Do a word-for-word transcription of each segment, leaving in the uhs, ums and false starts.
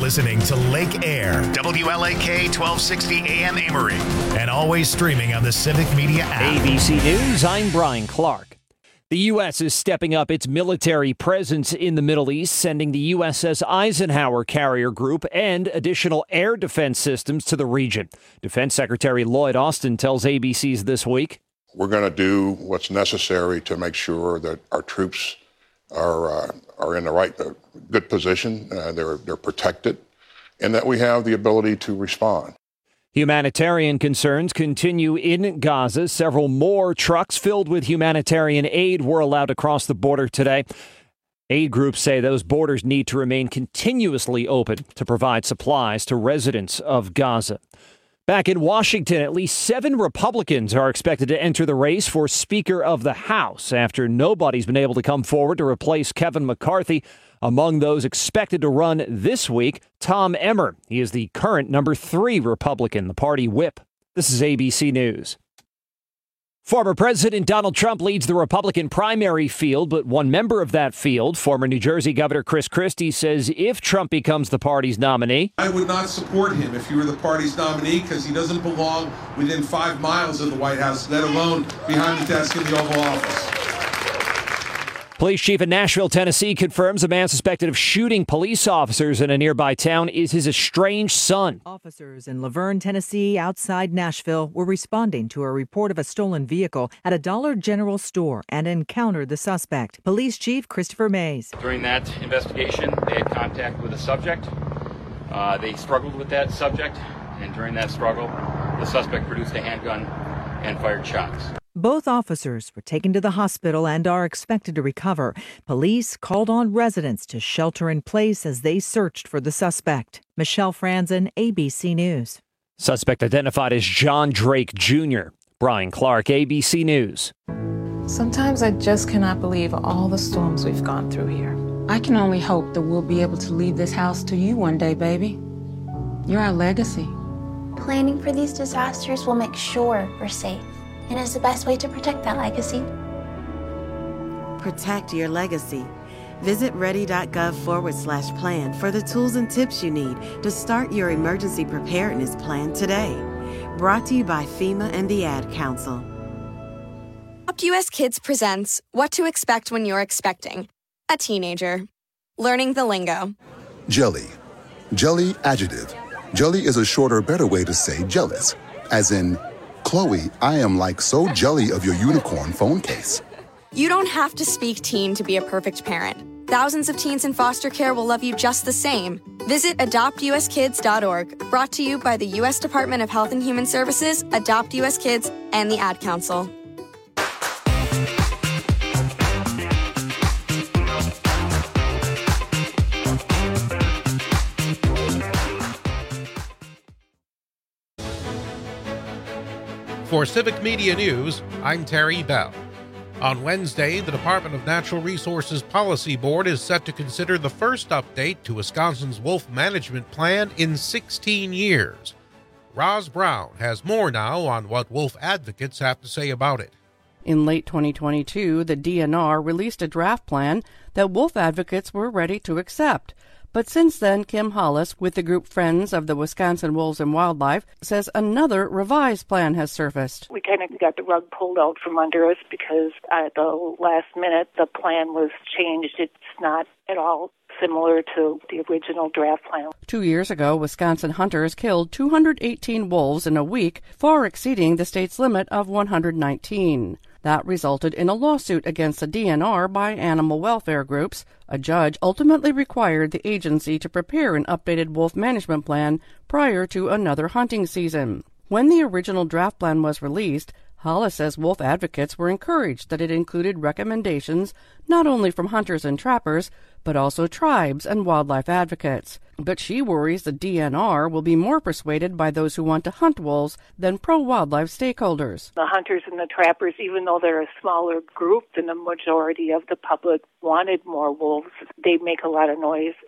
listening to Lake Air, W L A K twelve sixty A M Amory, and always streaming on the Civic Media app. A B C News, I'm Brian Clark. The U S is stepping up its military presence in the Middle East, sending the U S S Eisenhower carrier group and additional air defense systems to the region. Defense Secretary Lloyd Austin tells A B C's This Week. We're going to do what's necessary to make sure that our troops are uh, are in the right, uh, good position, uh, they're they're protected, and that we have the ability to respond. Humanitarian concerns continue in Gaza. Several more trucks filled with humanitarian aid were allowed to cross the border today. Aid groups say those borders need to remain continuously open to provide supplies to residents of Gaza. Back in Washington, at least seven Republicans are expected to enter the race for Speaker of the House after nobody's been able to come forward to replace Kevin McCarthy. Among those expected to run this week, Tom Emmer. He is the current number three Republican, the party whip. This is A B C News. Former President Donald Trump leads the Republican primary field, but one member of that field, former New Jersey Governor Chris Christie, says if Trump becomes the party's nominee, I would not support him if he were the party's nominee because he doesn't belong within five miles of the White House, let alone behind the desk in the Oval Office. Police chief in Nashville, Tennessee, confirms a man suspected of shooting police officers in a nearby town is his estranged son. Officers in Laverne, Tennessee, outside Nashville, were responding to a report of a stolen vehicle at a Dollar General store and encountered the suspect. Police Chief Christopher Mays. During that investigation, they had contact with a subject. Uh, they struggled with that subject, and during that struggle, the suspect produced a handgun and fired shots. Both officers were taken to the hospital and are expected to recover. Police called on residents to shelter in place as they searched for the suspect. Michelle Franzen, A B C News. Suspect identified as John Drake Junior Brian Clark, A B C News. Sometimes I just cannot believe all the storms we've gone through here. I can only hope that we'll be able to leave this house to you one day, baby. You're our legacy. Planning for these disasters will make sure we're safe. And is the best way to protect that legacy. Protect your legacy. Visit ready.gov forward slash plan for the tools and tips you need to start your emergency preparedness plan today. Brought to you by FEMA and the Ad Council. Adopt U S Kids presents What to Expect When You're Expecting a Teenager. Learning the lingo. Jelly. Jelly adjective. Jelly is a shorter, better way to say jealous. As in, Chloe, I am like so jelly of your unicorn phone case. You don't have to speak teen to be a perfect parent. Thousands of teens in foster care will love you just the same. Visit adopt u s kids dot org. Brought to you by the U S Department of Health and Human Services, Adopt U S Kids, and the Ad Council. For Civic Media News, I'm Terry Bell. On Wednesday, the Department of Natural Resources Policy Board is set to consider the first update to Wisconsin's wolf management plan in sixteen years. Roz Brown has more now on what wolf advocates have to say about it. In late twenty twenty-two, the D N R released a draft plan that wolf advocates were ready to accept. But since then, Kim Hollis, with the group Friends of the Wisconsin Wolves and Wildlife, says another revised plan has surfaced. We kind of got the rug pulled out from under us because at the last minute the plan was changed. It's not at all similar to the original draft plan. Two years ago, Wisconsin hunters killed two hundred eighteen wolves in a week, far exceeding the state's limit of one hundred nineteen. That resulted in a lawsuit against the D N R by animal welfare groups. A judge ultimately required the agency to prepare an updated wolf management plan prior to another hunting season. When the original draft plan was released, Hollis says wolf advocates were encouraged that it included recommendations not only from hunters and trappers, but also tribes and wildlife advocates. But she worries the D N R will be more persuaded by those who want to hunt wolves than pro-wildlife stakeholders. The hunters and the trappers, even though they're a smaller group than the majority of the public wanted more wolves, they make a lot of noise and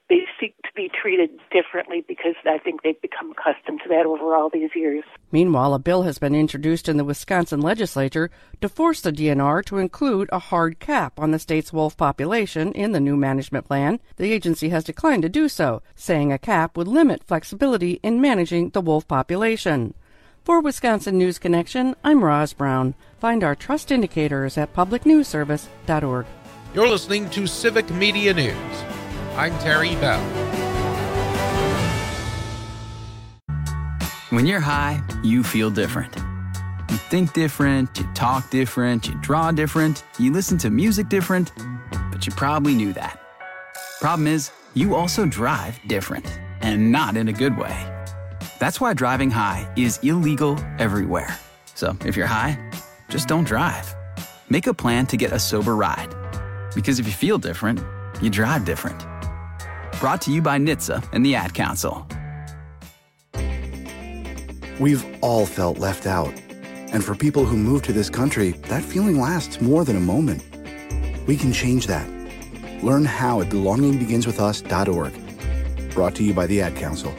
they seek to be treated differently because I think they've become accustomed to that over all these years. Meanwhile, a bill has been introduced in the Wisconsin legislature to force the D N R to include a hard cap on the state's wolf population in the new management plan. The agency has declined to do so, saying a cap would limit flexibility in managing the wolf population. For Wisconsin News Connection, I'm Roz Brown. Find our trust indicators at public news service dot org. You're listening to Civic Media News. I'm Terry Bell. When you're high, you feel different. You think different, you talk different, you draw different, you listen to music different, but you probably knew that. Problem is, you also drive different, and not in a good way. That's why driving high is illegal everywhere. So if you're high, just don't drive. Make a plan to get a sober ride. Because if you feel different, you drive different. Brought to you by N H T S A and the Ad Council. We've all felt left out. And for people who move to this country, that feeling lasts more than a moment. We can change that. Learn how at belonging begins with us dot org. Brought to you by the Ad Council.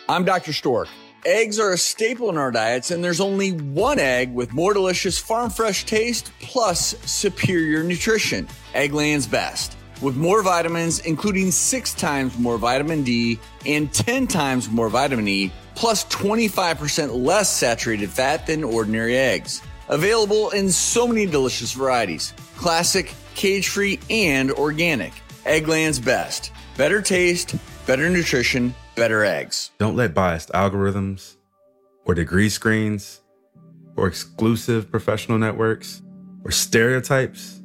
I'm Doctor Stork. Eggs are a staple in our diets, and there's only one egg with more delicious farm fresh taste plus superior nutrition. Eggland's Best. With more vitamins, including six times more vitamin D and ten times more vitamin E, plus twenty-five percent less saturated fat than ordinary eggs. Available in so many delicious varieties. Classic, cage-free, and organic. Eggland's Best. Better taste, better nutrition, better eggs. Don't let biased algorithms or degree screens or exclusive professional networks or stereotypes.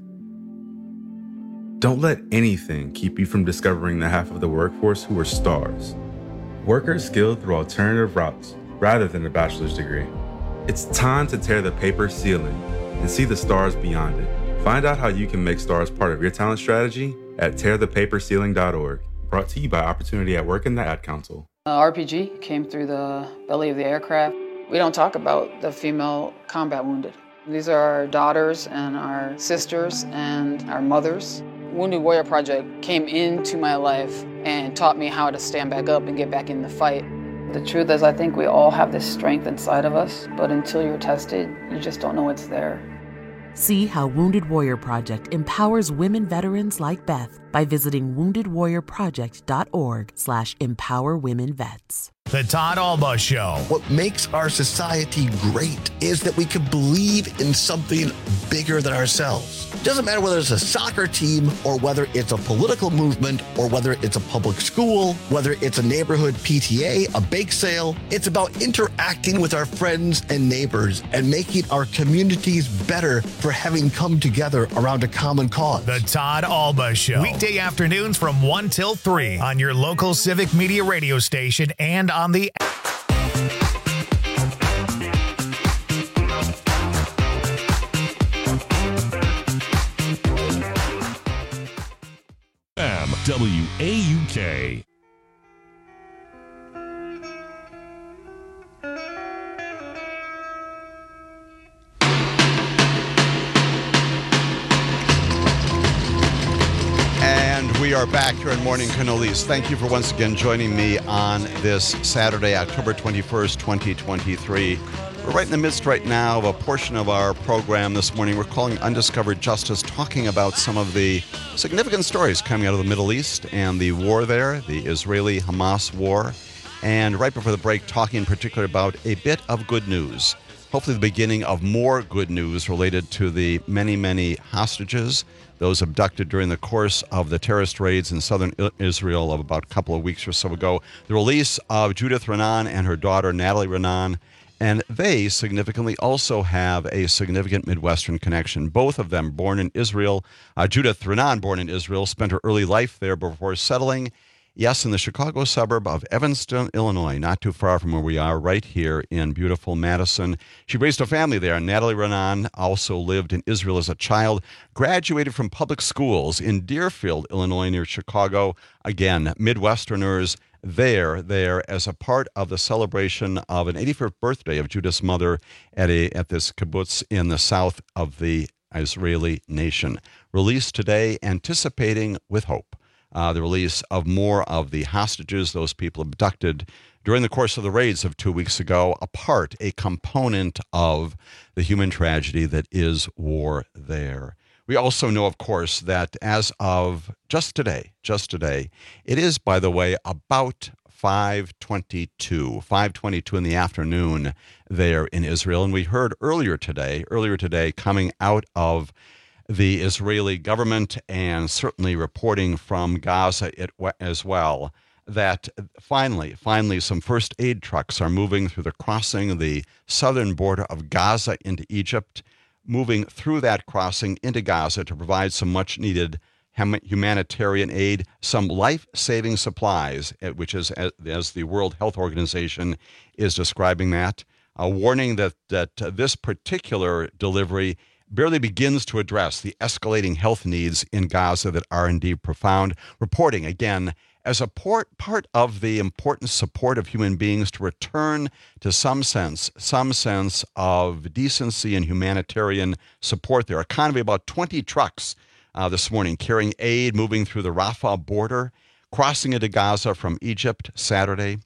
Don't let anything keep you from discovering the half of the workforce who are stars. Workers skilled through alternative routes rather than a bachelor's degree. It's time to tear the paper ceiling and see the stars beyond it. Find out how you can make stars part of your talent strategy at tear the paper ceiling dot org. Brought to you by Opportunity at Work and the Ad Council. Uh, R P G came through the belly of the aircraft. We don't talk about the female combat wounded. These are our daughters and our sisters and our mothers. Wounded Warrior Project came into my life and taught me how to stand back up and get back in the fight. The truth is, I think we all have this strength inside of us, but until you're tested, you just don't know it's there. See how Wounded Warrior Project empowers women veterans like Beth by visiting wounded warrior project dot org slash empower women vets. The Todd Alba Show. What makes our society great is that we can believe in something bigger than ourselves. It doesn't matter whether it's a soccer team or whether it's a political movement or whether it's a public school, whether it's a neighborhood P T A, a bake sale. It's about interacting with our friends and neighbors and making our communities better for having come together around a common cause. The Todd Alba Show. Weekday afternoons from one till three on your local Civic Media radio station and on the W A U K. And we are back here in Morning Cannolis. Thank you for once again joining me on this Saturday, October twenty-first, twenty twenty-three. We're right in the midst right now of a portion of our program this morning we're calling Undiscovered Justice, talking about some of the significant stories coming out of the Middle East and the war there, the Israeli-Hamas war. And right before the break, talking in particular about a bit of good news. Hopefully the beginning of more good news related to the many, many hostages, those abducted during the course of the terrorist raids in southern Israel of about a couple of weeks or so ago. The release of Judith Raanan and her daughter, Natalie Raanan. And they significantly also have a significant Midwestern connection. Both of them born in Israel. Uh, Judith Raanan, born in Israel, spent her early life there before settling, yes, in the Chicago suburb of Evanston, Illinois, not too far from where we are, right here in beautiful Madison. She raised a family there. Natalie Raanan also lived in Israel as a child, graduated from public schools in Deerfield, Illinois, near Chicago. Again, Midwesterners there, there as a part of the celebration of an eighty-first birthday of Judith's mother at a at this kibbutz in the south of the Israeli nation. Released today, anticipating with hope uh, the release of more of the hostages, those people abducted during the course of the raids of two weeks ago, a part, a component of the human tragedy that is war there. We also know, of course, that as of just today, just today, it is, by the way, about five twenty-two, five twenty-two in the afternoon there in Israel. And we heard earlier today, earlier today, coming out of the Israeli government and certainly reporting from Gaza as well, that finally, finally, some first aid trucks are moving through the crossing of the southern border of Gaza into Egypt, moving through that crossing into Gaza to provide some much-needed humanitarian aid, some life-saving supplies, which is, as the World Health Organization is describing that, a warning that, that this particular delivery barely begins to address the escalating health needs in Gaza that are indeed profound. Reporting, again, as a port, part of the important support of human beings to return to some sense, some sense of decency and humanitarian support there. A convoy of about twenty trucks uh, this morning carrying aid moving through the Rafah border, crossing into Gaza from Egypt Saturday.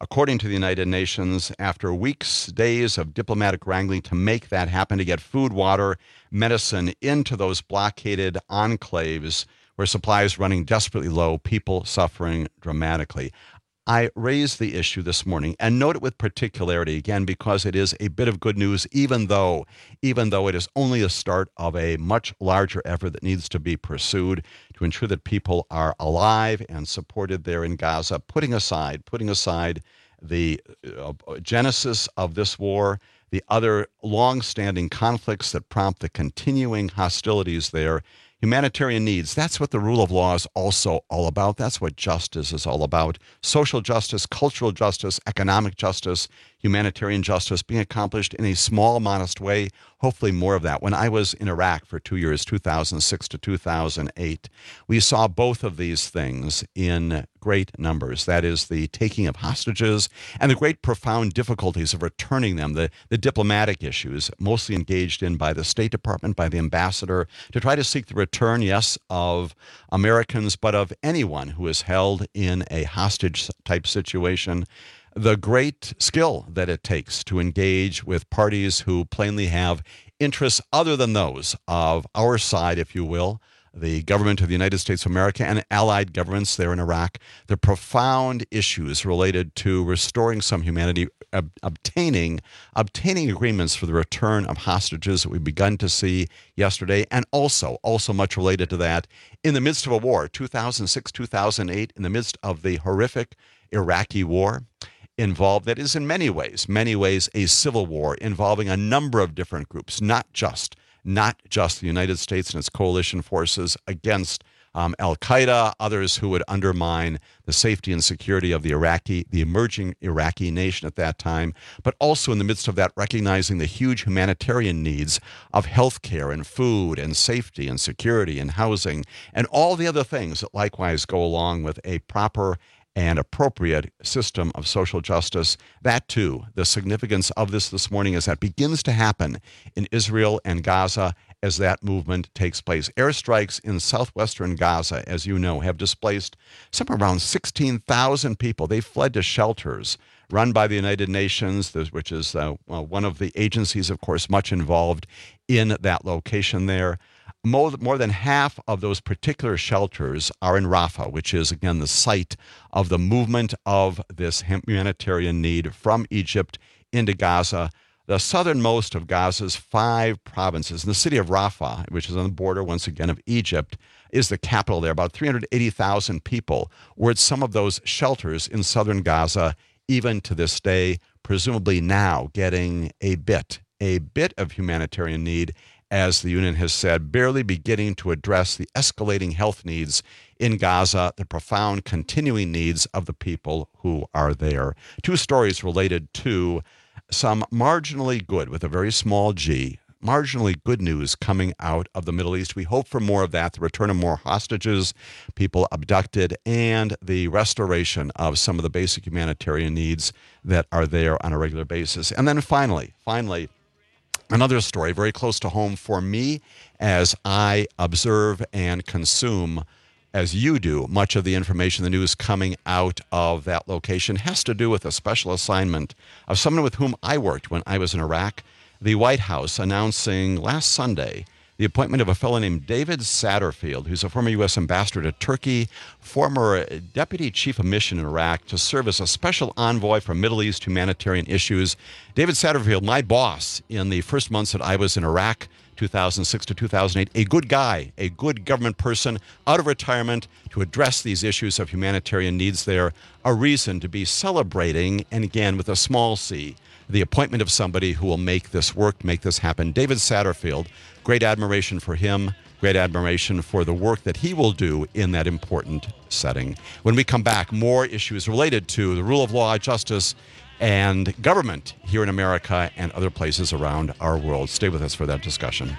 according to the United Nations, after weeks, days of diplomatic wrangling to make that happen, to get food, water, medicine into those blockaded enclaves where supplies running desperately low, people suffering dramatically. I raised the issue this morning and note it with particularity, again, because it is a bit of good news, even though, even though it is only the start of a much larger effort that needs to be pursued to ensure that people are alive and supported there in Gaza, putting aside, putting aside the uh, genesis of this war, the other long-standing conflicts that prompt the continuing hostilities there. Humanitarian needs, that's what the rule of law is also all about. That's what justice is all about. Social justice, cultural justice, economic justice, humanitarian justice being accomplished in a small, modest way, hopefully more of that. When I was in Iraq for two years, two thousand six to two thousand eight, we saw both of these things in great numbers. That is the taking of hostages and the great profound difficulties of returning them, the, the diplomatic issues mostly engaged in by the State Department, by the ambassador, to try to seek the return, yes, of Americans, but of anyone who is held in a hostage-type situation. The great skill that it takes to engage with parties who plainly have interests other than those of our side, if you will, the government of the United States of America and allied governments there in Iraq, the profound issues related to restoring some humanity, ob- obtaining obtaining agreements for the return of hostages that we've begun to see yesterday, and also, also much related to that, in the midst of a war, two thousand six, two thousand eight, in the midst of the horrific Iraqi war, involved, that is in many ways, many ways a civil war involving a number of different groups, not just not just the United States and its coalition forces against um, al-Qaeda, others who would undermine the safety and security of the Iraqi, the emerging Iraqi nation at that time, but also in the midst of that, recognizing the huge humanitarian needs of healthcare and food and safety and security and housing and all the other things that likewise go along with a proper and appropriate system of social justice. That too, the significance of this this morning is that begins to happen in Israel and Gaza as that movement takes place. Airstrikes in southwestern Gaza, as you know, have displaced somewhere around sixteen thousand people. They fled to shelters run by the United Nations, which is uh, one of the agencies, of course, much involved in that location there. More, more than half of those particular shelters are in Rafah, which is, again, the site of the movement of this humanitarian need from Egypt into Gaza. The southernmost of Gaza's five provinces, and the city of Rafah, which is on the border, once again, of Egypt, is the capital there. About three hundred eighty thousand people were at some of those shelters in southern Gaza, even to this day, presumably now getting a bit, a bit of humanitarian need, as the union has said, barely beginning to address the escalating health needs in Gaza, the profound continuing needs of the people who are there. Two stories related to some marginally good, with a very small g, marginally good news coming out of the Middle East. We hope for more of that, the return of more hostages, people abducted, and the restoration of some of the basic humanitarian needs that are there on a regular basis. And then finally, finally, another story very close to home for me as I observe and consume, as you do, much of the information, the news coming out of that location has to do with a special assignment of someone with whom I worked when I was in Iraq. The White House announcing last Sunday the appointment of a fellow named David Satterfield, who's a former U S ambassador to Turkey, former deputy chief of mission in Iraq, to serve as a special envoy for Middle East humanitarian issues. David Satterfield, my boss in the first months that I was in Iraq, two thousand six to two thousand eight, a good guy, a good government person, out of retirement to address these issues of humanitarian needs there, a reason to be celebrating, and again with a small c, the appointment of somebody who will make this work, make this happen. David Satterfield, great admiration for him, great admiration for the work that he will do in that important setting. When we come back, more issues related to the rule of law, justice, and government here in America and other places around our world. Stay with us for that discussion.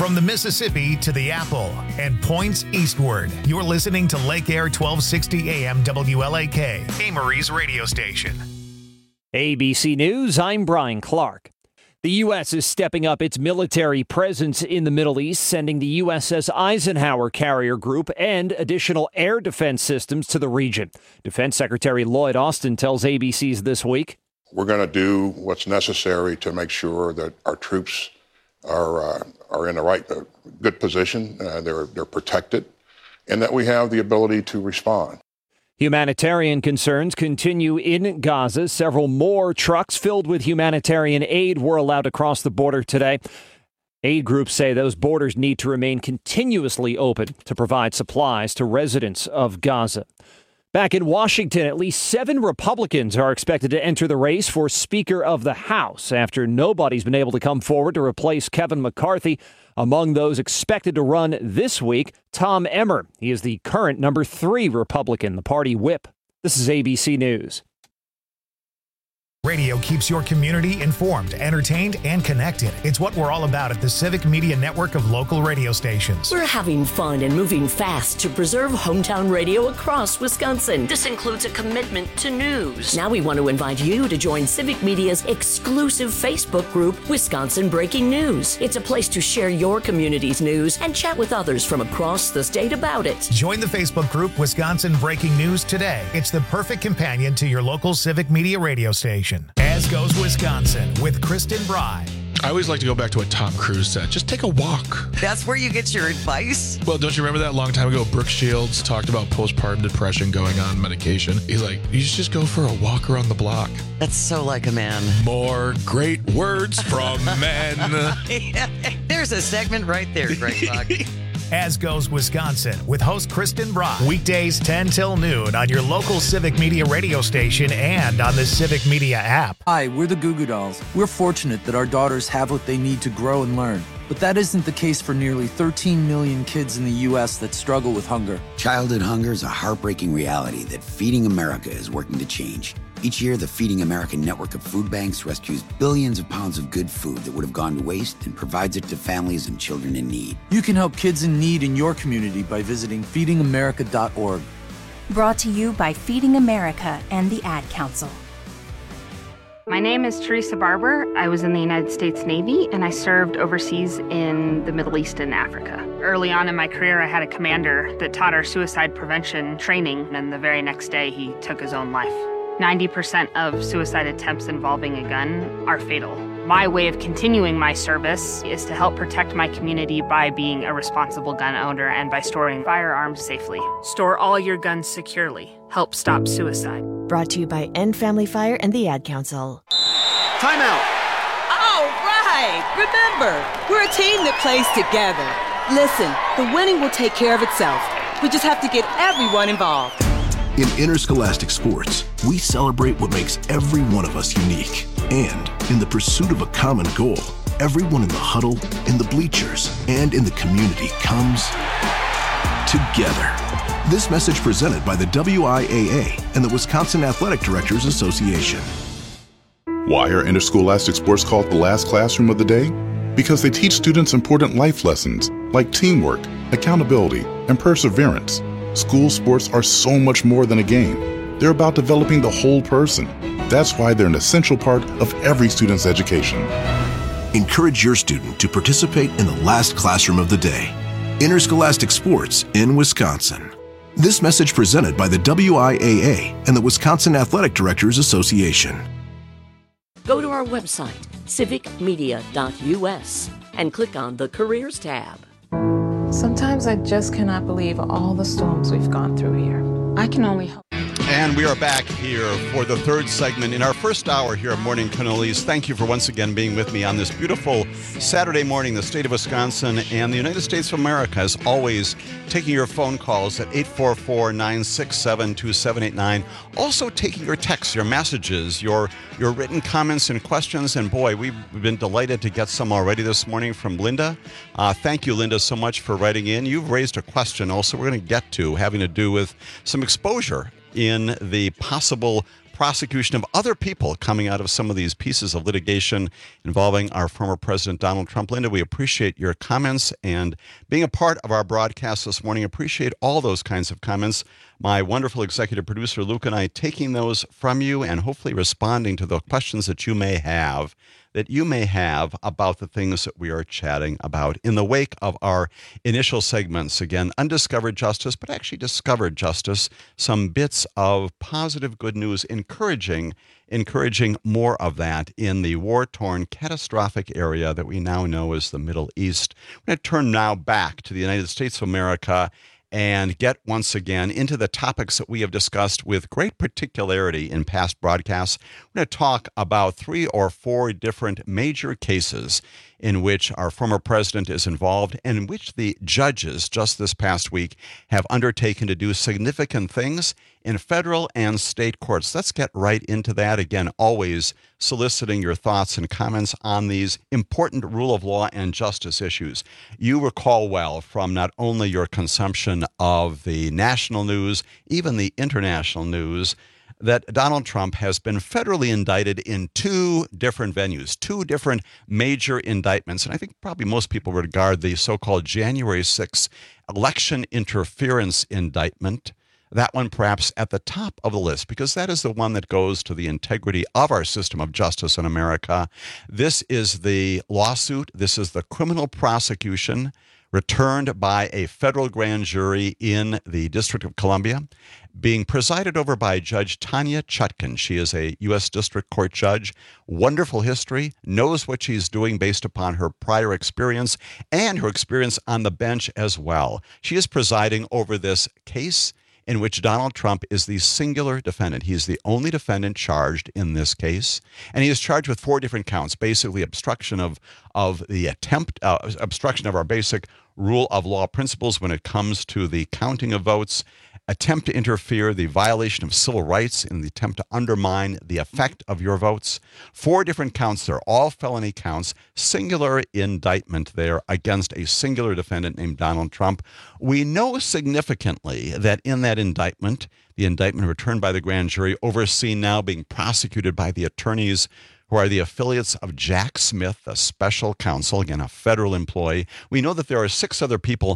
From the Mississippi to the Apple and points eastward, you're listening to Lake Air twelve sixty A M W L A K, Amory's radio station. A B C News, I'm Brian Clark. The U S is stepping up its military presence in the Middle East, sending the U S S Eisenhower carrier group and additional air defense systems to the region. Defense Secretary Lloyd Austin tells A B C's This Week. We're going to do what's necessary to make sure that our troops are uh, are in the right, uh, good position, uh, they're they're protected, and that we have the ability to respond. Humanitarian concerns continue in Gaza. Several more trucks filled with humanitarian aid were allowed to cross the border today. Aid groups say those borders need to remain continuously open to provide supplies to residents of Gaza. Back in Washington, at least seven Republicans are expected to enter the race for Speaker of the House after nobody's been able to come forward to replace Kevin McCarthy. Among those expected to run this week, Tom Emmer. He is the current number three Republican, the party whip. This is A B C News. Radio keeps your community informed, entertained, and connected. It's what we're all about at the Civic Media Network of local radio stations. We're having fun and moving fast to preserve hometown radio across Wisconsin. This includes a commitment to news. Now we want to invite you to join Civic Media's exclusive Facebook group, Wisconsin Breaking News. It's a place to share your community's news and chat with others from across the state about it. Join the Facebook group, Wisconsin Breaking News, today. It's the perfect companion to your local Civic Media radio station. As Goes Wisconsin with Kristen Bry. I always like to go back to what Tom Cruise said. Just take a walk. That's where you get your advice? Well, don't you remember that long time ago, Brooke Shields talked about postpartum depression going on medication? He's like, you should just go for a walk around the block. That's so like a man. More great words from men. Yeah, there's a segment right there, Greg Buck. As Goes Wisconsin with host Kristen Bry. Weekdays ten till noon on your local Civic Media radio station and on the Civic Media app. Hi, we're the Goo Goo Dolls. We're fortunate that our daughters have what they need to grow and learn. But that isn't the case for nearly thirteen million kids in the U S that struggle with hunger. Childhood hunger is a heartbreaking reality that Feeding America is working to change. Each year, the Feeding America network of food banks rescues billions of pounds of good food that would have gone to waste and provides it to families and children in need. You can help kids in need in your community by visiting feeding america dot org. Brought to you by Feeding America and the Ad Council. My name is Teresa Barber. I was in the United States Navy, and I served overseas in the Middle East and Africa. Early on in my career, I had a commander that taught our suicide prevention training, and the very next day, he took his own life. ninety percent of suicide attempts involving a gun are fatal. My way of continuing my service is to help protect my community by being a responsible gun owner and by storing firearms safely. Store all your guns securely. Help stop suicide. Brought to you by End Family Fire and the Ad Council. Timeout. All right. Remember, we're a team that plays together. Listen, the winning will take care of itself. We just have to get everyone involved. In interscholastic sports, we celebrate what makes every one of us unique. And in the pursuit of a common goal, everyone in the huddle, in the bleachers, and in the community comes together. This message presented by the W I A A and the Wisconsin Athletic Directors Association. Why are interscholastic sports called the last classroom of the day? Because they teach students important life lessons like teamwork, accountability, and perseverance. School sports are so much more than a game. They're about developing the whole person. That's why they're an essential part of every student's education. Encourage your student to participate in the last classroom of the day. Interscholastic sports in Wisconsin. This message presented by the W I A A and the Wisconsin Athletic Directors Association. Go to our website, civic media dot U S, and click on the Careers tab. Sometimes I just cannot believe all the storms we've gone through here. I can only hope. And we are back here for the third segment in our first hour here at Morning Cannolis. Thank you for once again being with me on this beautiful Saturday morning. The state of Wisconsin and the United States of America, as always, taking your phone calls at eight four four, nine six seven, two seven eight nine. Also taking your texts, your messages, your your written comments and questions. And boy, we've been delighted to get some already this morning from Linda. Uh, thank you, Linda, so much for writing in. You've raised a question also we're going to get to having to do with some exposure in the possible prosecution of other people coming out of some of these pieces of litigation involving our former President Donald Trump. Linda, we appreciate your comments and being a part of our broadcast this morning. Appreciate all those kinds of comments. My wonderful executive producer, Luke, and I taking those from you and hopefully responding to the questions that you may have that you may have about the things that we are chatting about in the wake of our initial segments. Again, undiscovered justice, but actually discovered justice. Some bits of positive good news, encouraging, encouraging more of that in the war-torn, catastrophic area that we now know as the Middle East. We're going to turn now back to the United States of America and get once again into the topics that we have discussed with great particularity in past broadcasts. We're going to talk about three or four different major cases in which our former president is involved and in which the judges just this past week have undertaken to do significant things in federal and state courts. Let's get right into that. Again, always soliciting your thoughts and comments on these important rule of law and justice issues. You recall well from not only your consumption of the national news, even the international news, that Donald Trump has been federally indicted in two different venues, two different major indictments. And I think probably most people regard the so-called January sixth election interference indictment, that one perhaps at the top of the list, because that is the one that goes to the integrity of our system of justice in America. This is the lawsuit. This is the criminal prosecution returned by a federal grand jury in the District of Columbia, being presided over by Judge Tanya Chutkan. She is a U S District Court judge, wonderful history, knows what she's doing based upon her prior experience and her experience on the bench as well. She is presiding over this case in which Donald Trump is the singular defendant. He's the only defendant charged in this case, and he is charged with four different counts, basically obstruction of, of the attempt, uh, obstruction of our basic rule of law principles when it comes to the counting of votes, attempt to interfere, the violation of civil rights in the attempt to undermine the effect of your votes. Four different counts. They're all felony counts, singular indictment there against a singular defendant named Donald Trump. We know significantly that in that indictment, the indictment returned by the grand jury, overseen now being prosecuted by the attorneys who are the affiliates of Jack Smith, a special counsel, again, a federal employee. We know that there are six other people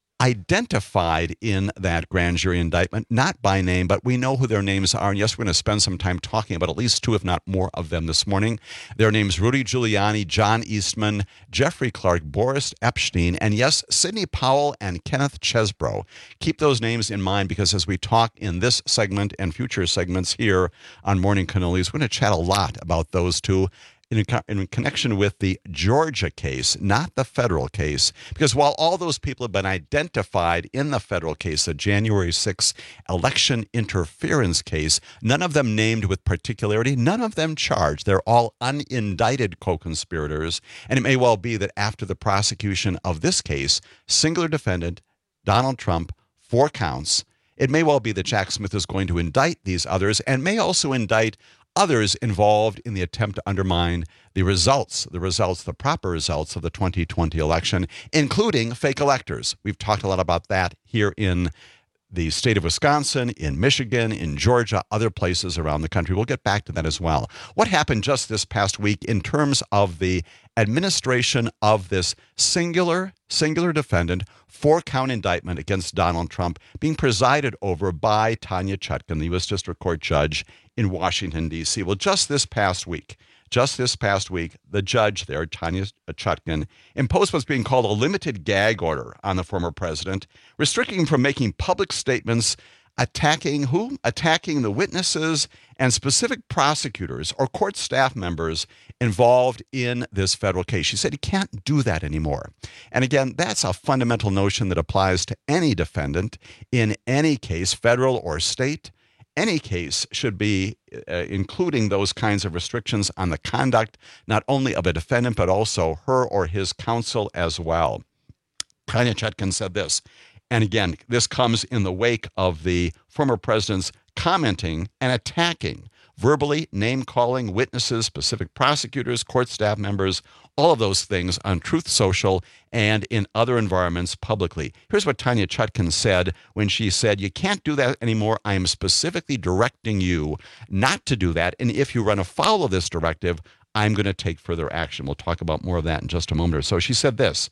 identified in that grand jury indictment, not by name, but we know who their names are. And yes, we're going to spend some time talking about at least two, if not more, of them this morning. Their names: Rudy Giuliani, John Eastman, Jeffrey Clark, Boris Epstein, and yes, Sidney Powell and Kenneth Chesebro. Keep those names in mind, because as we talk in this segment and future segments here on Morning Cannolis, we're going to chat a lot about those two In, in connection with the Georgia case, not the federal case, because while all those people have been identified in the federal case, the January sixth election interference case, none of them named with particularity, none of them charged. They're all unindicted co-conspirators, and it may well be that after the prosecution of this case, singular defendant, Donald Trump, four counts, it may well be that Jack Smith is going to indict these others and may also indict others involved in the attempt to undermine the results, the results, the proper results of the twenty twenty election, including fake electors. We've talked a lot about that here in the state of Wisconsin, in Michigan, in Georgia, other places around the country. We'll get back to that as well. What happened just this past week in terms of the administration of this singular, singular defendant, four-count indictment against Donald Trump being presided over by Tanya Chutkan, the U S District Court judge in Washington, D C? Well, just this past week, just this past week, the judge there, Tanya Chutkan, imposed what's being called a limited gag order on the former president, restricting him from making public statements attacking who? Attacking the witnesses and specific prosecutors or court staff members involved in this federal case. She said he can't do that anymore. And again, that's a fundamental notion that applies to any defendant in any case, federal or state. Any case should be uh, including those kinds of restrictions on the conduct, not only of a defendant, but also her or his counsel as well. Tanya Chutkan said this, and again, this comes in the wake of the former president's commenting and attacking verbally name-calling witnesses, specific prosecutors, court staff members, all of those things on Truth Social and in other environments publicly. Here's what Tanya Chutkan said when she said, you can't do that anymore. I am specifically directing you not to do that. And if you run afoul of this directive, I'm going to take further action. We'll talk about more of that in just a moment or so. She said this: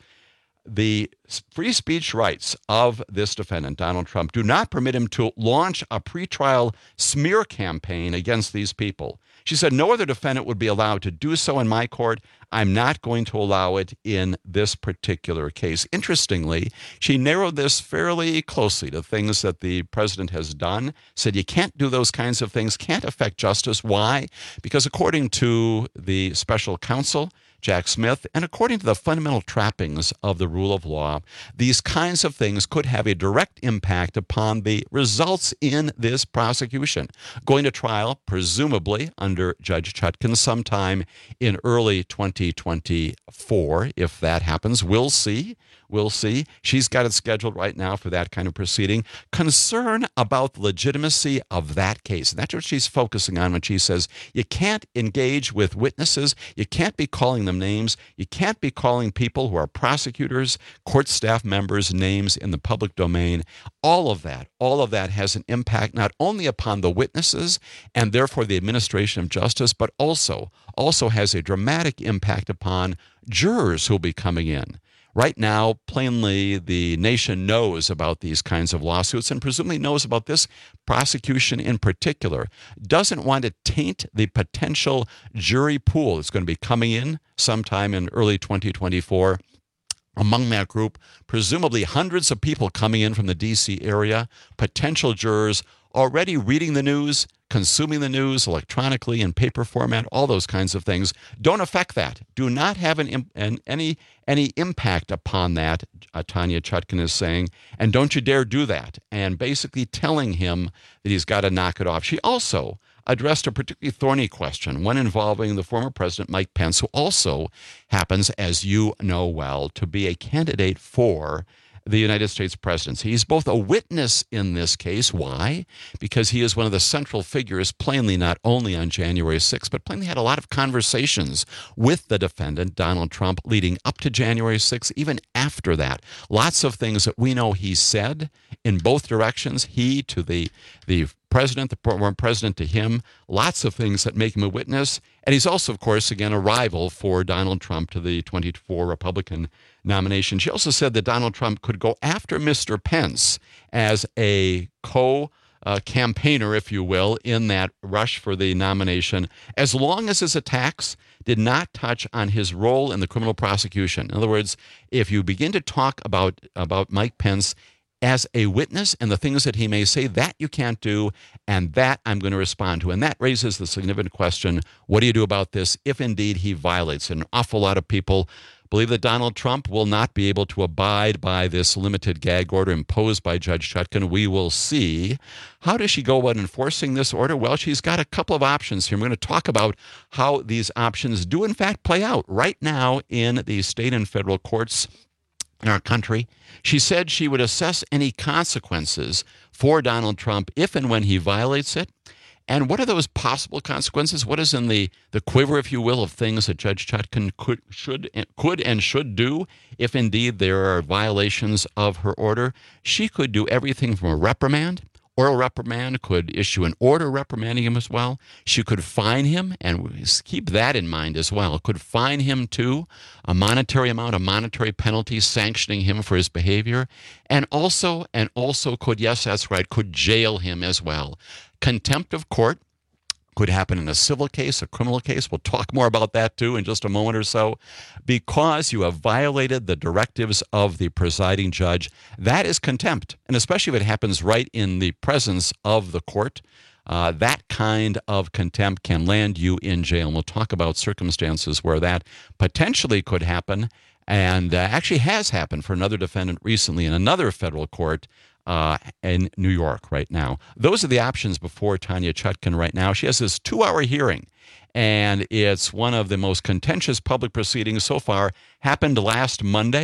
the free speech rights of this defendant, Donald Trump, do not permit him to launch a pretrial smear campaign against these people. She said, no other defendant would be allowed to do so in my court. I'm not going to allow it in this particular case. Interestingly, she narrowed this fairly closely to things that the president has done, said you can't do those kinds of things, can't affect justice. Why? Because according to the special counsel, Jack Smith, and according to the fundamental trappings of the rule of law, these kinds of things could have a direct impact upon the results in this prosecution. Going to trial, presumably under Judge Chutkan sometime in early twenty twenty-four. If that happens, we'll see. We'll see. She's got it scheduled right now for that kind of proceeding. Concern about the legitimacy of that case. And that's what she's focusing on when she says you can't engage with witnesses. You can't be calling them names. You can't be calling people who are prosecutors, court staff members, names in the public domain. All of that, all of that has an impact not only upon the witnesses and therefore the administration of justice, but also, also has a dramatic impact upon jurors who will be coming in. Right now, plainly, the nation knows about these kinds of lawsuits and presumably knows about this prosecution in particular. Doesn't want to taint the potential jury pool that's going to be coming in sometime in early twenty twenty-four. Among that group, presumably hundreds of people coming in from the D C area, potential jurors already reading the news, consuming the news electronically in paper format, all those kinds of things. Don't affect that. Do not have an, an any any impact upon that, uh, Tanya Chutkan is saying, and don't you dare do that, and basically telling him that he's got to knock it off. She also addressed a particularly thorny question, one involving the former president, Mike Pence, who also happens, as you know well, to be a candidate for the United States presidency. He's both a witness in this case. Why? Because he is one of the central figures, plainly not only on January sixth, but plainly had a lot of conversations with the defendant, Donald Trump, leading up to January sixth, even after that. Lots of things that we know he said in both directions, he to the, the president, the former president to him, lots of things that make him a witness. And he's also, of course, again, a rival for Donald Trump to the twenty-four Republican nomination. She also said that Donald Trump could go after Mister Pence as a co uh, campaigner, if you will, in that rush for the nomination, as long as his attacks did not touch on his role in the criminal prosecution. In other words, if you begin to talk about, about Mike Pence as a witness and the things that he may say, that you can't do, and that I'm going to respond to. And that raises the significant question, what do you do about this if indeed he violates? An awful lot of people believe that Donald Trump will not be able to abide by this limited gag order imposed by Judge Chutkan. We will see. How does she go about enforcing this order? Well, she's got a couple of options here. We're going to talk about how these options do in fact play out right now in the state and federal courts in our country. She said she would assess any consequences for Donald Trump if and when he violates it. And what are those possible consequences? What is in the, the quiver, if you will, of things that Judge Chutkan could, should, could and should do if indeed there are violations of her order? She could do everything from a reprimand. Oral reprimand, could issue an order reprimanding him as well. She could fine him, and keep that in mind as well, could fine him too, a monetary amount, a monetary penalty sanctioning him for his behavior, and also, and also could, yes, that's right, could jail him as well. Contempt of court could happen in a civil case, a criminal case. We'll talk more about that too in just a moment or so. Because you have violated the directives of the presiding judge, that is contempt. And especially if it happens right in the presence of the court, uh, that kind of contempt can land you in jail. And we'll talk about circumstances where that potentially could happen, and uh, actually has happened for another defendant recently in another federal court Uh, in New York right now. Those are the options before Tanya Chutkan right now. She has this two-hour hearing, and it's one of the most contentious public proceedings so far. Happened last Monday,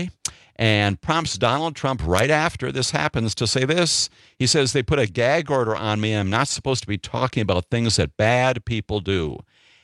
and prompts Donald Trump right after this happens to say this. He says, they put a gag order on me. I'm not supposed to be talking about things that bad people do.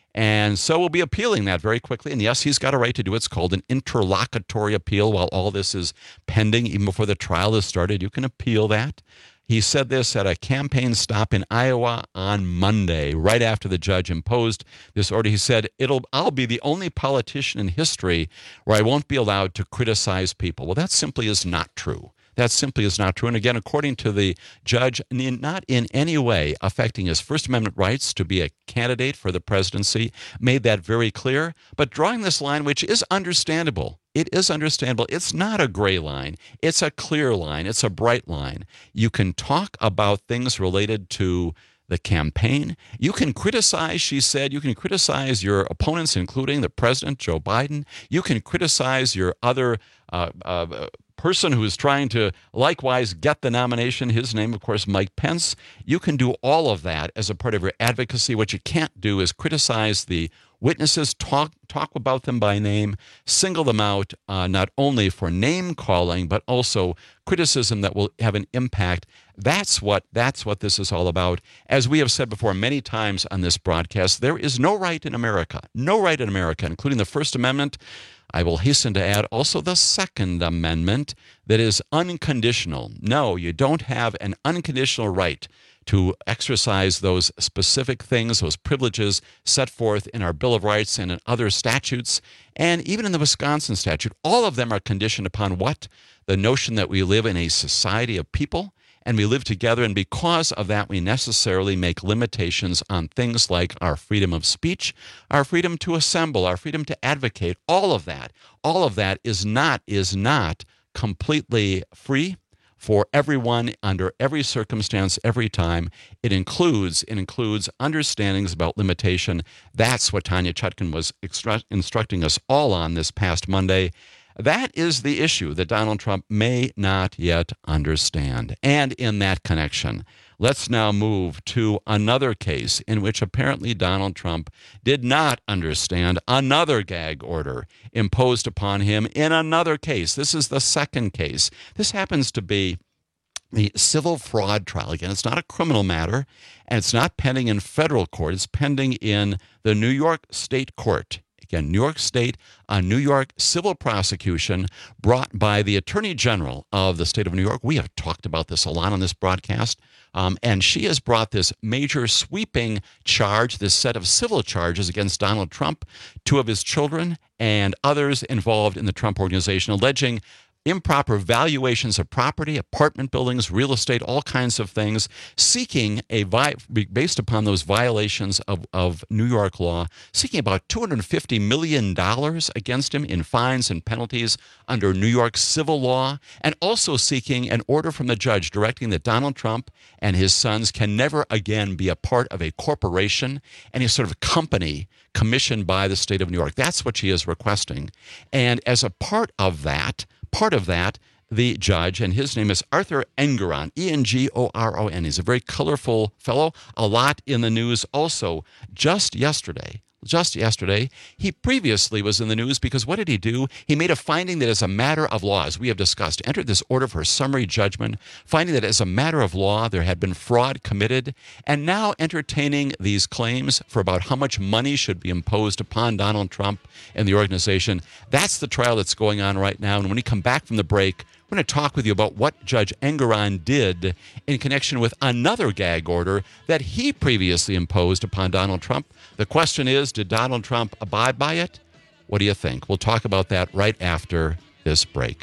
And so we'll be appealing that very quickly. And yes, he's got a right to do it. It's called an interlocutory appeal while all this is pending, even before the trial has started. You can appeal that. He said this at a campaign stop in Iowa on Monday, right after the judge imposed this order. He said, "It'll I'll be the only politician in history where I won't be allowed to criticize people." Well, that simply is not true. That simply is not true. And again, according to the judge, not in any way affecting his First Amendment rights to be a candidate for the presidency, made that very clear. But drawing this line, which is understandable, it is understandable. It's not a gray line. It's a clear line. It's a bright line. You can talk about things related to the campaign. You can criticize, she said, you can criticize your opponents, including the president, Joe Biden. You can criticize your other uh, uh, person who is trying to likewise get the nomination, his name, of course, Mike Pence. You can do all of that as a part of your advocacy. What you can't do is criticize the witnesses, talk talk about them by name, single them out, uh, not only for name calling, but also criticism that will have an impact. That's what that's what this is all about. As we have said before many times on this broadcast, there is no right in America, no right in America, including the First Amendment. I will hasten to add also the Second Amendment that is unconditional. No, you don't have an unconditional right to exercise those specific things, those privileges set forth in our Bill of Rights and in other statutes, and even in the Wisconsin statute. All of them are conditioned upon what? The notion that we live in a society of people, and we live together, and because of that, we necessarily make limitations on things like our freedom of speech, our freedom to assemble, our freedom to advocate. All of that, all of that is not, is not completely free for everyone under every circumstance, every time. It includes it includes understandings about limitation. That's what Tanya Chutkan was extra- instructing us all on this past Monday. That is the issue that Donald Trump may not yet understand. And in that connection, let's now move to another case in which apparently Donald Trump did not understand another gag order imposed upon him in another case. This is the second case. This happens to be the civil fraud trial. Again, it's not a criminal matter, and it's not pending in federal court. It's pending in the New York State Court. Again, New York State, a New York civil prosecution brought by the Attorney General of the state of New York. We have talked about this a lot on this broadcast. Um, and she has brought this major sweeping charge, this set of civil charges against Donald Trump, two of his children, and others involved in the Trump Organization, alleging improper valuations of property, apartment buildings, real estate, all kinds of things, seeking a, vi- based upon those violations of, of New York law, seeking about two hundred fifty million dollars against him in fines and penalties under New York civil law, and also seeking an order from the judge directing that Donald Trump and his sons can never again be a part of a corporation, any sort of company commissioned by the state of New York. That's what she is requesting. And as a part of that, Part of that, the judge, and his name is Arthur Engoron, E N G O R O N. He's a very colorful fellow, a lot in the news also. Just yesterday, just yesterday, he previously was in the news because what did he do? He made a finding that as a matter of law, as we have discussed, entered this order for summary judgment, finding that as a matter of law, there had been fraud committed, and now entertaining these claims for about how much money should be imposed upon Donald Trump and the organization. That's the trial that's going on right now. And when we come back from the break, we're going to talk with you about what Judge Engoron did in connection with another gag order that he previously imposed upon Donald Trump. The question is, did Donald Trump abide by it? What do you think? We'll talk about that right after this break.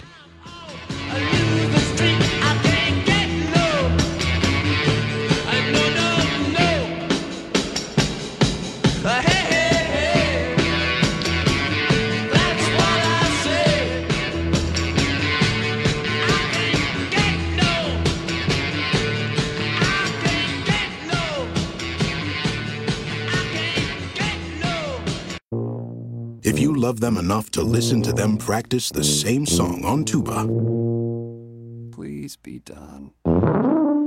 If you love them enough to listen to them practice the same song on tuba, please be done.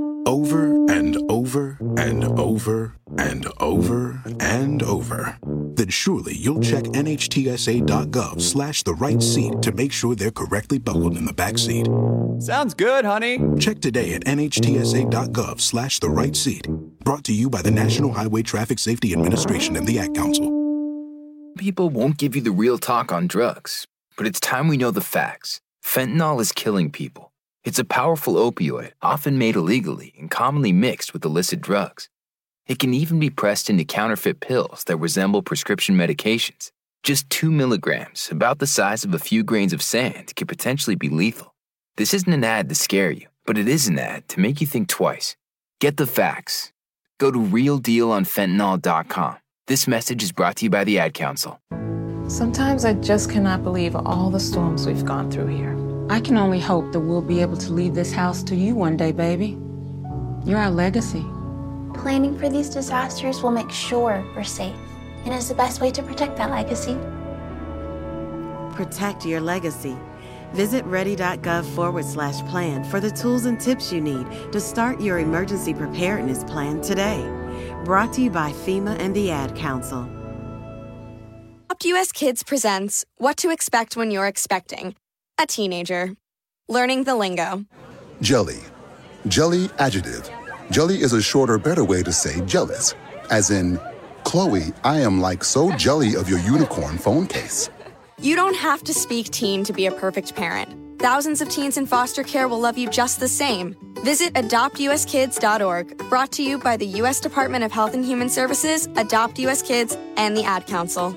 Over and over and over and over and over, then surely you'll check nhtsa.gov slash the right seat to make sure they're correctly buckled in the back seat. Sounds good, honey. Check today at nhtsa.gov slash the right seat. Brought to you by the National Highway Traffic Safety Administration and the Ad Council. People won't give you the real talk on drugs, but it's time we know the facts. Fentanyl is killing people. It's a powerful opioid, often made illegally and commonly mixed with illicit drugs. It can even be pressed into counterfeit pills that resemble prescription medications. Just two milligrams, about the size of a few grains of sand, could potentially be lethal. This isn't an ad to scare you, but it is an ad to make you think twice. Get the facts. Go to real deal on fentanyl dot com. This message is brought to you by the Ad Council. Sometimes I just cannot believe all the storms we've gone through here. I can only hope that we'll be able to leave this house to you one day, baby. You're our legacy. Planning for these disasters will make sure we're safe, and is the best way to protect that legacy. Protect your legacy. Visit ready.gov forward slash plan for the tools and tips you need to start your emergency preparedness plan today. Brought to you by FEMA and the Ad Council. Adopt U S Kids presents What to Expect When You're Expecting a Teenager. Learning the lingo. Jelly. Jelly adjective. Jelly is a shorter, better way to say jealous. As in, Chloe, I am like so jelly of your unicorn phone case. You don't have to speak teen to be a perfect parent. Thousands of teens in foster care will love you just the same. Visit adopt u s kids dot org. Brought to you by the U S Department of Health and Human Services, Adopt U S Kids, and the Ad Council.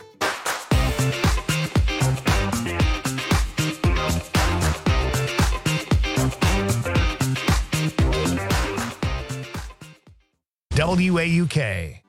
W A U K.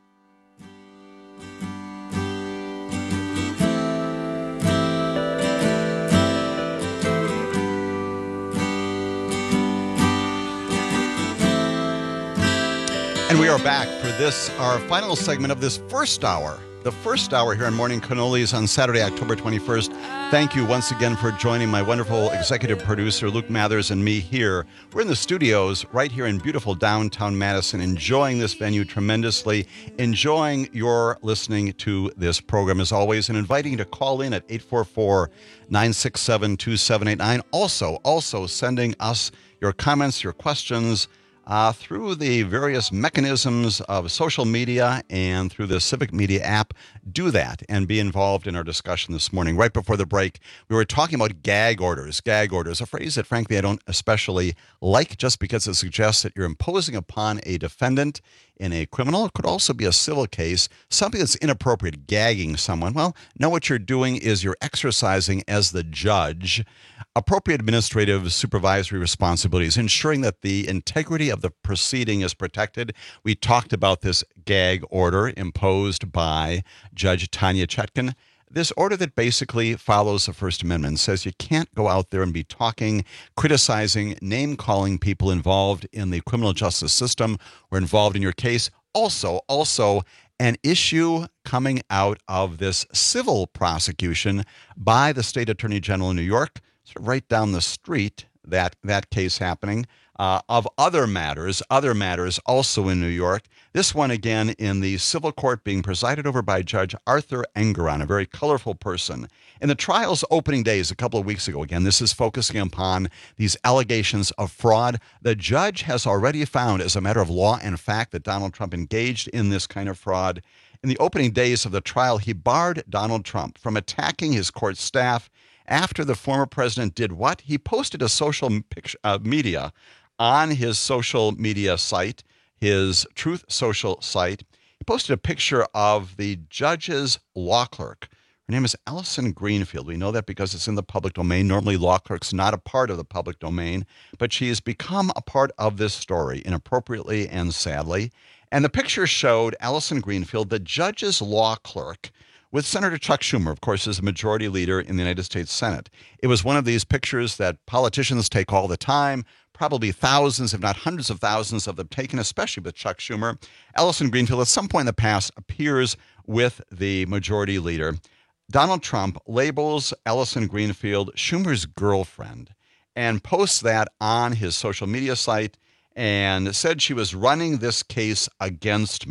And we are back for this, our final segment of this first hour. The first hour here on Morning Cannolis on Saturday, October twenty-first. Thank you once again for joining my wonderful executive producer, Luke Mathers, and me here. We're in the studios right here in beautiful downtown Madison, enjoying this venue tremendously, enjoying your listening to this program as always, and inviting you to call in at eight four four, nine six seven, two seven eight nine. Also, also sending us your comments, your questions, Uh, through the various mechanisms of social media and through the Civic Media app. Do that and be involved in our discussion this morning. Right before the break, we were talking about gag orders. Gag orders, a phrase that, frankly, I don't especially like just because it suggests that you're imposing upon a defendant in a criminal, it could also be a civil case, something that's inappropriate, gagging someone. Well, no, what you're doing is you're exercising as the judge appropriate administrative supervisory responsibilities, ensuring that the integrity of the proceeding is protected. We talked about this gag order imposed by Judge Tanya Chetkin. This order that basically follows the First Amendment says you can't go out there and be talking, criticizing, name-calling people involved in the criminal justice system or involved in your case. Also, also an issue coming out of this civil prosecution by the State Attorney General in New York, sort of right down the street, that, that case happening, uh, of other matters, other matters also in New York. This one, again, in the civil court being presided over by Judge Arthur Engoron, a very colorful person. In the trial's opening days a couple of weeks ago, again, this is focusing upon these allegations of fraud. The judge has already found, as a matter of law and fact, that Donald Trump engaged in this kind of fraud. In the opening days of the trial, he barred Donald Trump from attacking his court staff after the former president did what? He posted a social picture, uh, media on his social media site, his Truth Social site. He posted a picture of the judge's law clerk. Her name is Allison Greenfield. We know that because it's in the public domain. Normally, law clerk's not a part of the public domain, but she has become a part of this story inappropriately and sadly. And the picture showed Allison Greenfield, the judge's law clerk, with Senator Chuck Schumer, of course, as a majority leader in the United States Senate. It was one of these pictures that politicians take all the time, probably thousands, if not hundreds of thousands of them taken, especially with Chuck Schumer. Allison Greenfield, at some point in the past, appears with the majority leader. Donald Trump labels Allison Greenfield Schumer's girlfriend and posts that on his social media site and said she was running this case against me.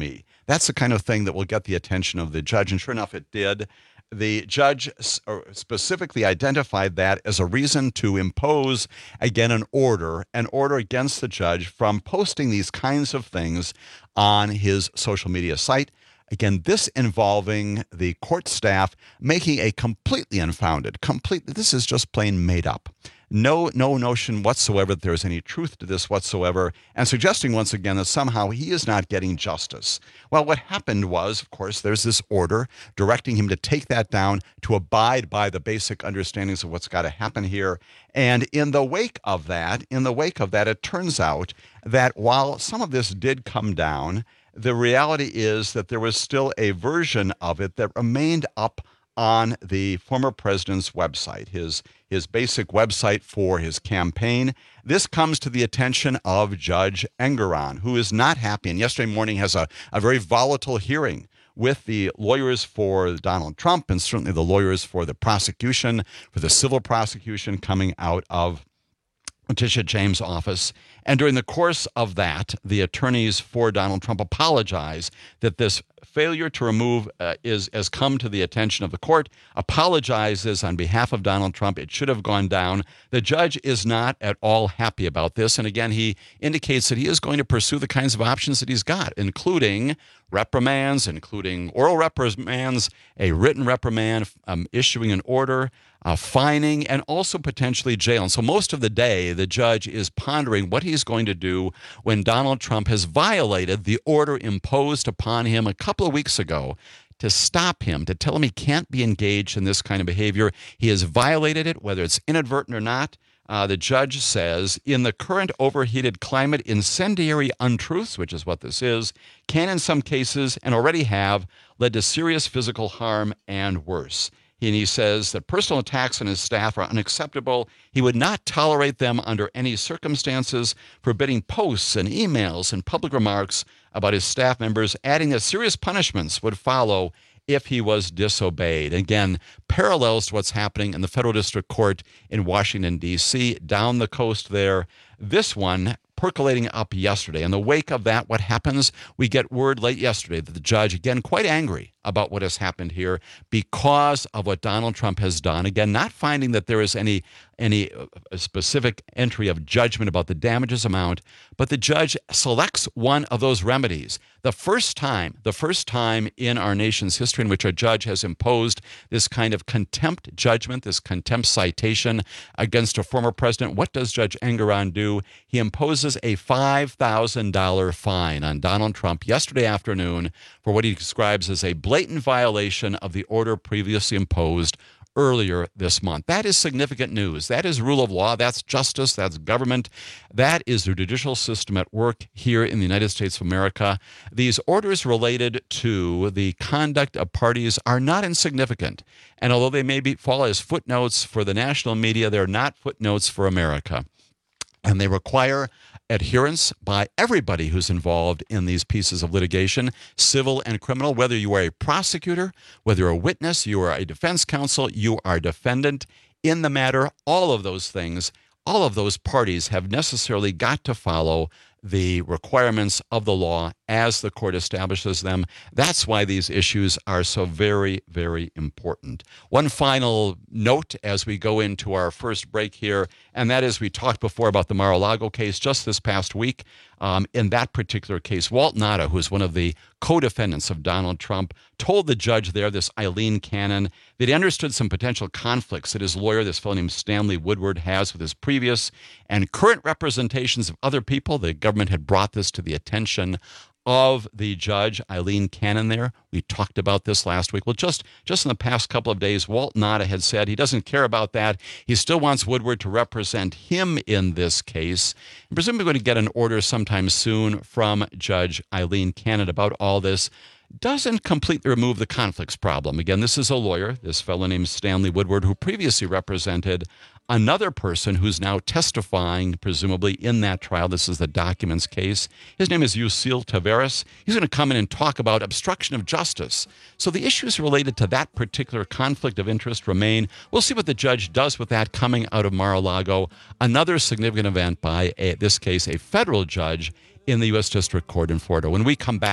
That's the kind of thing that will get the attention of the judge. And sure enough, it did. The judge specifically identified that as a reason to impose, again, an order, an order against the judge from posting these kinds of things on his social media site. Again, this involving the court staff making a completely unfounded, completely, this is just plain made up. No, no notion whatsoever that there is any truth to this whatsoever, and suggesting once again that somehow he is not getting justice. Well, what happened was, of course, there's this order directing him to take that down, to abide by the basic understandings of what's got to happen here. And in the wake of that, in the wake of that, it turns out that while some of this did come down, the reality is that there was still a version of it that remained up on the former president's website, his his basic website for his campaign. This comes to the attention of Judge Engoron, who is not happy, and yesterday morning has a, a very volatile hearing with the lawyers for Donald Trump and certainly the lawyers for the prosecution, for the civil prosecution coming out of Letitia James' office. And during the course of that, the attorneys for Donald Trump apologize that this failure to remove uh, is has come to the attention of the court, apologizes on behalf of Donald Trump. It should have gone down. The judge is not at all happy about this. And again, he indicates that he is going to pursue the kinds of options that he's got, including reprimands, including oral reprimands, a written reprimand, um, issuing an order, uh, fining, and also potentially jail. And so most of the day, the judge is pondering what he's going to do when Donald Trump has violated the order imposed upon him a couple of weeks ago to stop him, to tell him he can't be engaged in this kind of behavior. He has violated it, whether it's inadvertent or not. Uh, the judge says, in the current overheated climate, incendiary untruths, which is what this is, can in some cases, and already have, led to serious physical harm and worse. And he says that personal attacks on his staff are unacceptable. He would not tolerate them under any circumstances, forbidding posts and emails and public remarks about his staff members, adding that serious punishments would follow if he was disobeyed. Again, parallels to what's happening in the Federal District Court in Washington, D C, down the coast there. This one percolating up yesterday. In the wake of that, what happens? We get word late yesterday that the judge, again, quite angry about what has happened here because of what Donald Trump has done. Again, not finding that there is any any specific entry of judgment about the damages amount, but the judge selects one of those remedies. The first time, the first time in our nation's history in which a judge has imposed this kind of contempt judgment, this contempt citation against a former president. What does Judge Engoron do? He imposes a five thousand dollars fine on Donald Trump yesterday afternoon for what he describes as a blatant violation of the order previously imposed earlier this month. That is significant news. That is rule of law. That's justice. That's government. That is the judicial system at work here in the United States of America. These orders related to the conduct of parties are not insignificant. And although they may be, fall as footnotes for the national media, they're not footnotes for America. And they require adherence by everybody who's involved in these pieces of litigation, civil and criminal, whether you are a prosecutor, whether you're a witness, you are a defense counsel, you are a defendant in the matter, all of those things, all of those parties have necessarily got to follow the requirements of the law as the court establishes them. That's why these issues are so very, very important. One final note as we go into our first break here, and that is we talked before about the Mar-a-Lago case just this past week. Um, in that particular case, Walt Nauta, who is one of the co-defendants of Donald Trump, told the judge there, this Eileen Cannon, that he understood some potential conflicts that his lawyer, this fellow named Stanley Woodward, has with his previous and current representations of other people. The government had brought this to the attention of the judge, Eileen Cannon there. We talked about this last week. Well, just, just in the past couple of days, Walt Nauta had said he doesn't care about that. He still wants Woodward to represent him in this case. And presumably going to get an order sometime soon from Judge Eileen Cannon about all this. Doesn't completely remove the conflicts problem. Again, this is a lawyer, this fellow named Stanley Woodward, who previously represented another person who's now testifying, presumably, in that trial. This is the documents case. His name is Yuscil Taveras. He's going to come in and talk about obstruction of justice. So the issues related to that particular conflict of interest remain. We'll see what the judge does with that coming out of Mar-a-Lago. Another significant event by, a, this case, a federal judge in the U S District Court in Florida. When we come back,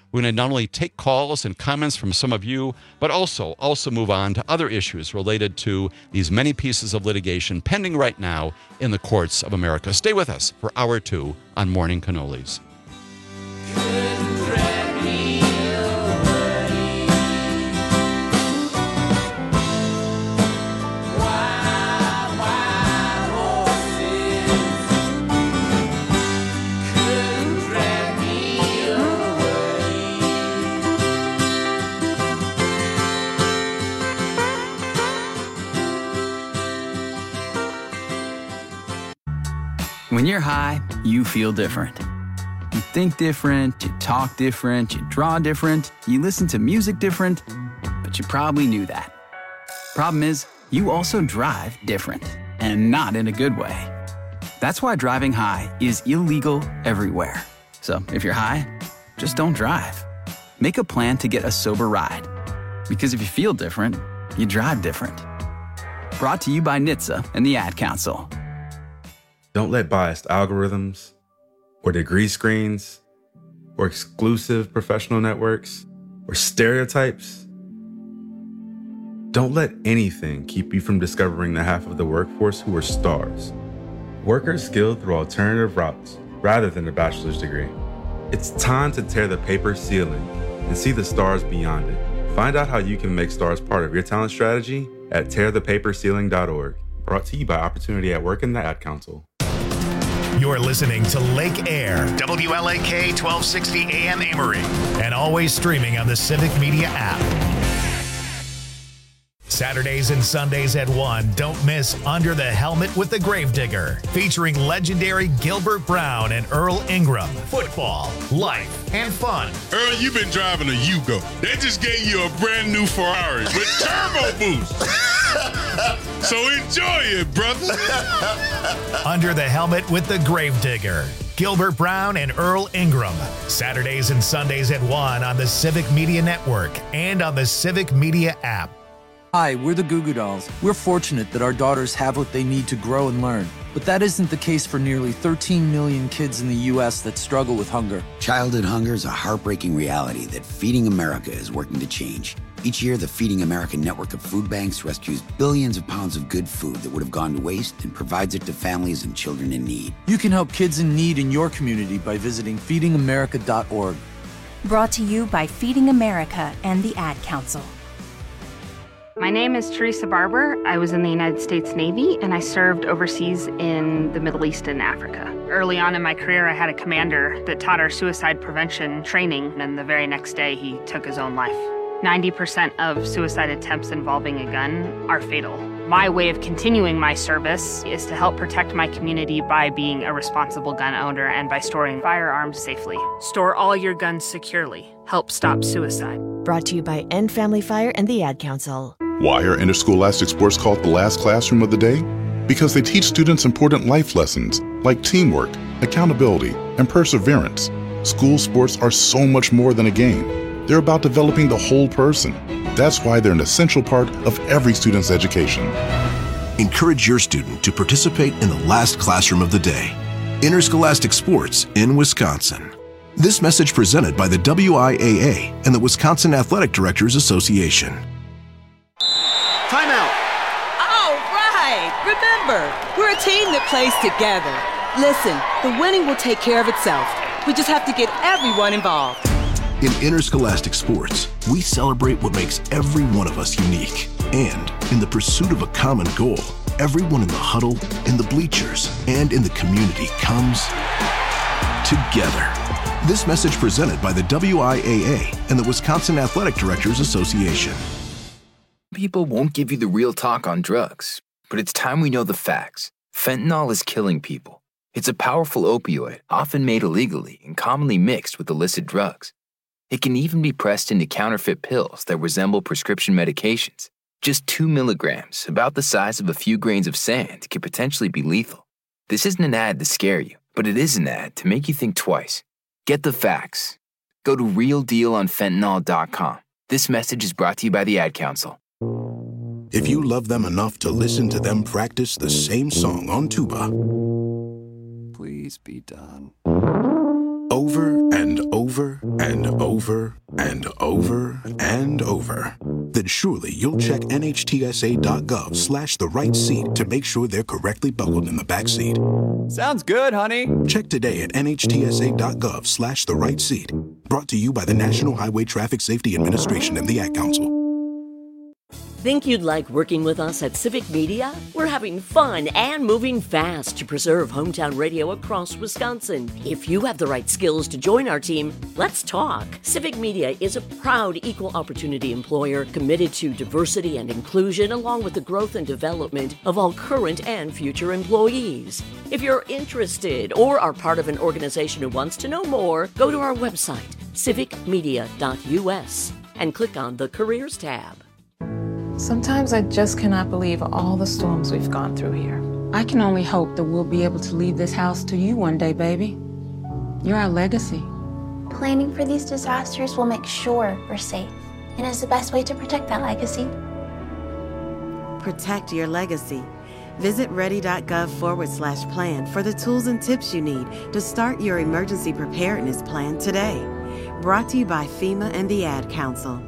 We're going to not only take calls and comments from some of you, but also also move on to other issues related to these many pieces of litigation pending right now in the courts of America. Stay with us for hour two on Morning Cannolis. When you're high, you feel different. You think different, you talk different, you draw different, you listen to music different, but you probably knew that. Problem is, you also drive different, and not in a good way. That's why driving high is illegal everywhere. So if you're high, just don't drive. Make a plan to get a sober ride. Because if you feel different, you drive different. Brought to you by N H T S A and the Ad Council. Don't let biased algorithms or degree screens or exclusive professional networks or stereotypes. Don't let anything keep you from discovering the half of the workforce who are stars. Workers skilled through alternative routes rather than a bachelor's degree. It's time to tear the paper ceiling and see the stars beyond it. Find out how you can make stars part of your talent strategy at tear the paper ceiling dot org. Brought to you by Opportunity at Work and the Ad Council. You're listening to Lake Air, W L A K twelve sixty A M Amory, and always streaming on the Civic Media app. Saturdays and Sundays at one, don't miss Under the Helmet with the Gravedigger, featuring legendary Gilbert Brown and Earl Ingram. Football, life, and fun. Earl, you've been driving a Yugo. They just gave you a brand new Ferrari with turbo boost. So enjoy it, brother. Under the Helmet with the Gravedigger. Gilbert Brown and Earl Ingram. Saturdays and Sundays at one on the Civic Media Network and on the Civic Media app. Hi, we're the Goo Goo Dolls. We're fortunate that our daughters have what they need to grow and learn. But that isn't the case for nearly thirteen million kids in the U S that struggle with hunger. Childhood hunger is a heartbreaking reality that Feeding America is working to change. Each year, the Feeding America network of food banks rescues billions of pounds of good food that would have gone to waste and provides it to families and children in need. You can help kids in need in your community by visiting feeding america dot org. Brought to you by Feeding America and the Ad Council. My name is Teresa Barber. I was in the United States Navy, and I served overseas in the Middle East and Africa. Early on in my career, I had a commander that taught our suicide prevention training, and the very next day, he took his own life. ninety percent of suicide attempts involving a gun are fatal. My way of continuing my service is to help protect my community by being a responsible gun owner and by storing firearms safely. Store all your guns securely. Help stop suicide. Brought to you by End Family Fire and the Ad Council. Why are interscholastic sports called the last classroom of the day? Because they teach students important life lessons like teamwork, accountability, and perseverance. School sports are so much more than a game. They're about developing the whole person. That's why they're an essential part of every student's education. Encourage your student to participate in the last classroom of the day. Interscholastic sports in Wisconsin. This message presented by the W I A A and the Wisconsin Athletic Directors Association. Timeout. All right. Remember, we're a team that plays together. Listen, the winning will take care of itself. We just have to get everyone involved. In interscholastic sports, we celebrate what makes every one of us unique. And in the pursuit of a common goal, everyone in the huddle, in the bleachers, and in the community comes together. This message presented by the W I A A and the Wisconsin Athletic Directors Association. People won't give you the real talk on drugs, but it's time we know the facts. Fentanyl is killing people. It's a powerful opioid, often made illegally and commonly mixed with illicit drugs. It can even be pressed into counterfeit pills that resemble prescription medications. Just two milligrams, about the size of a few grains of sand, can potentially be lethal. This isn't an ad to scare you, but it is an ad to make you think twice. Get the facts. Go to real deal on fentanyl dot com. This message is brought to you by the Ad Council. If you love them enough to listen to them practice the same song on tuba, Please be done. over and over and over and over and over, then surely you'll check nhtsa.gov slash the right seat to make sure they're correctly buckled in the back seat. Sounds good, honey. Check today at nhtsa.gov slash the right seat. Brought to you by the National Highway Traffic Safety Administration and the Ad Council. Think you'd like working with us at Civic Media? We're having fun and moving fast to preserve hometown radio across Wisconsin. If you have the right skills to join our team, let's talk. Civic Media is a proud equal opportunity employer committed to diversity and inclusion, along with the growth and development of all current and future employees. If you're interested or are part of an organization who wants to know more, go to our website, civic media dot u s, and click on the Careers tab. Sometimes I just cannot believe all the storms we've gone through here. I can only hope that we'll be able to leave this house to you one day, baby. You're our legacy. Planning for these disasters will make sure we're safe, and is the best way to protect that legacy. Protect your legacy. Visit ready.gov forward slash plan for the tools and tips you need to start your emergency preparedness plan today. Brought to you by FEMA and the Ad Council.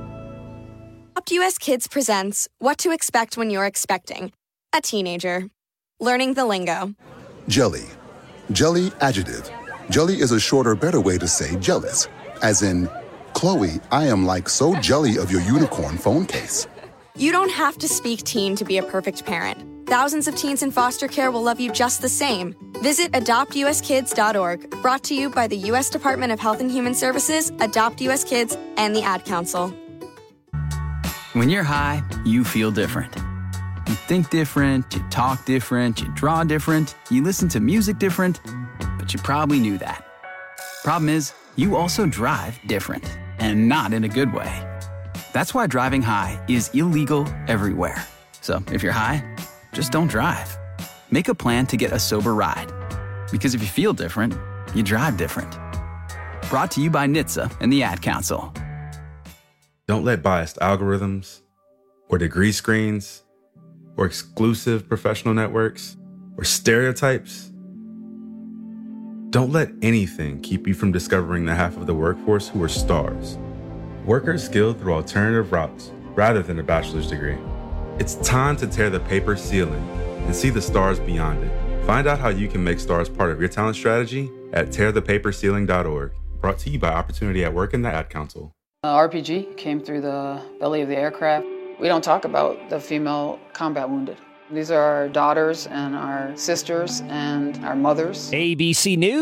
Adopt U S Kids presents What to Expect When You're Expecting a Teenager. Learning the lingo. Jelly. Jelly adjective. Jelly is a shorter, better way to say jealous. As in, Chloe, I am like so jelly of your unicorn phone case. You don't have to speak teen to be a perfect parent. Thousands of teens in foster care will love you just the same. Visit adopt u s kids dot org. Brought to you by the U S Department of Health and Human Services, Adopt U S Kids, and the Ad Council. When you're high, you feel different. You think different, you talk different, you draw different, you listen to music different, but you probably knew that. Problem is, you also drive different, and not in a good way. That's why driving high is illegal everywhere. So if you're high, just don't drive. Make a plan to get a sober ride. Because if you feel different, you drive different. Brought to you by N H T S A and the Ad Council. Don't let biased algorithms or degree screens or exclusive professional networks or stereotypes. Don't let anything keep you from discovering the half of the workforce who are stars. Workers skilled through alternative routes rather than a bachelor's degree. It's time to tear the paper ceiling and see the stars beyond it. Find out how you can make stars part of your talent strategy at tear the paper ceiling dot org. Brought to you by Opportunity at Work and the Ad Council. Uh, R P G came through the belly of the aircraft. We don't talk about the female combat wounded. These are our daughters and our sisters and our mothers. A B C News.